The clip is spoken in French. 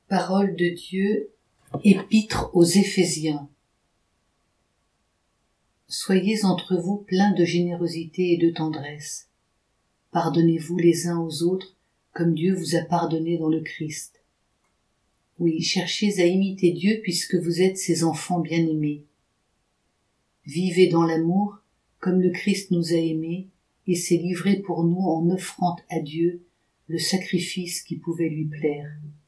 Parole de Dieu, épître aux Éphésiens. Soyez entre vous pleins de générosité et de tendresse. Pardonnez-vous les uns aux autres, comme Dieu vous a pardonné dans le Christ. Oui, cherchez à imiter Dieu puisque vous êtes ses enfants bien-aimés. Vivez dans l'amour, comme le Christ nous a aimés et s'est livré pour nous en offrant à Dieu le sacrifice qui pouvait lui plaire.